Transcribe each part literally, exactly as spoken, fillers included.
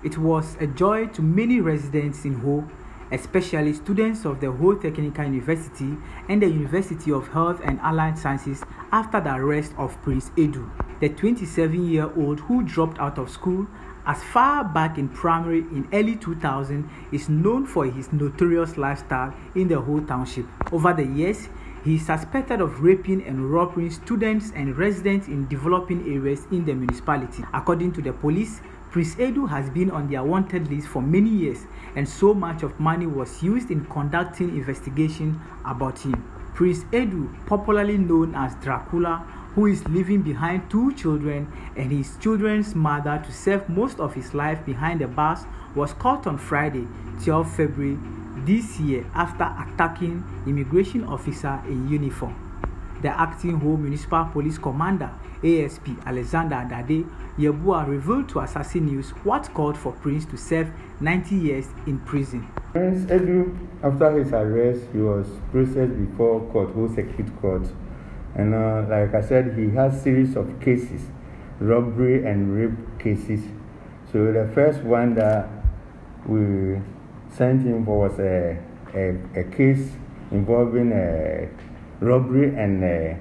It was a joy to many residents in Ho, especially students of the Ho Technical University and the University of Health and Allied Sciences after the arrest of Prince Edu, the twenty-seven-year-old who dropped out of school as far back in primary in early two thousand, is known for his notorious lifestyle in the Ho township. Over the years, he is suspected of raping and robbing students and residents in developing areas in the municipality. According to the police, Prince Edu has been on their wanted list for many years, and so much of money was used in conducting investigation about him. Prince Edu, popularly known as Dracula, who is leaving behind two children and his children's mother to serve most of his life behind the bars, was caught on Friday, twelfth February this year after attacking immigration officer in uniform. The acting Ho Municipal Police Commander, A S P Alexander Adade Yebua, revealed to Assassin News what called for Prince to serve ninety years in prison. Prince Edu, after his arrest, he was processed before court, Ho Circuit Court. And uh, like I said, he has series of cases, robbery and rape cases. So the first one that we sent him for was a, a, a case involving a robbery and a,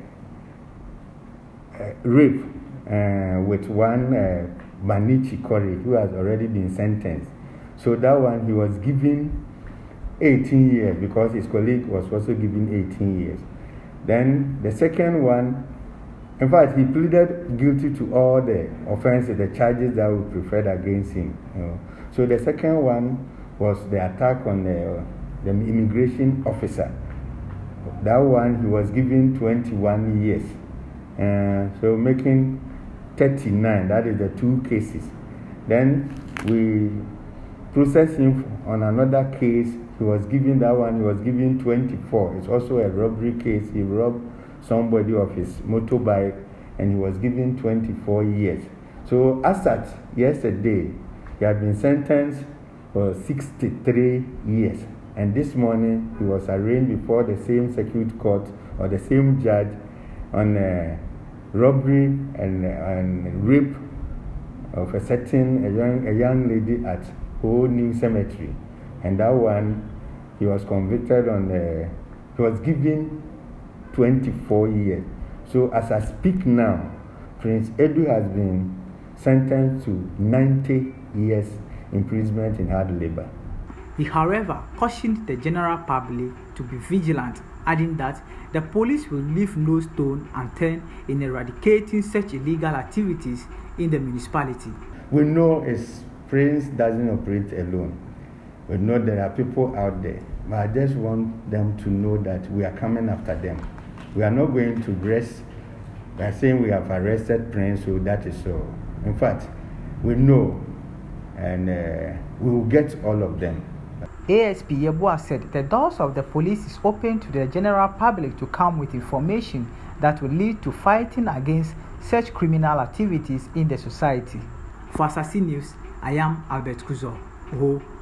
a rape uh, with one uh, Manichi Kori, who has already been sentenced. So that one, he was given eighteen years because his colleague was also given eighteen years. Then the second one, in fact, he pleaded guilty to all the offenses, the charges that were preferred against him. You know. So the second one was the attack on the, uh, the immigration officer. That one, he was given twenty-one years. Uh, so making thirty-nine, that is the two cases. Then we processed him on another case. He was given that one, he was given twenty-four. It's also a robbery case. He robbed somebody of his motorbike and he was given twenty-four years. So as at yesterday, he had been sentenced for sixty-three years. And this morning, he was arraigned before the same circuit court or the same judge on uh, robbery and, uh, and rape of a certain a young, a young lady at Ho New Cemetery. And that one, he was convicted on the, he was given twenty-four years. So as I speak now, Prince Edu has been sentenced to ninety years imprisonment in hard labor. He, however, cautioned the general public to be vigilant, adding that the police will leave no stone unturned in eradicating such illegal activities in the municipality. We know his Prince doesn't operate alone. We know there are people out there, but I just want them to know that we are coming after them. We are not going to rest by saying we have arrested Prince, so that is so. In fact, we know, and uh, we will get all of them. A S P Yebua said the doors of the police is open to the general public to come with information that will lead to fighting against such criminal activities in the society. For Assassin News, I am Albert Kuzo. Ho.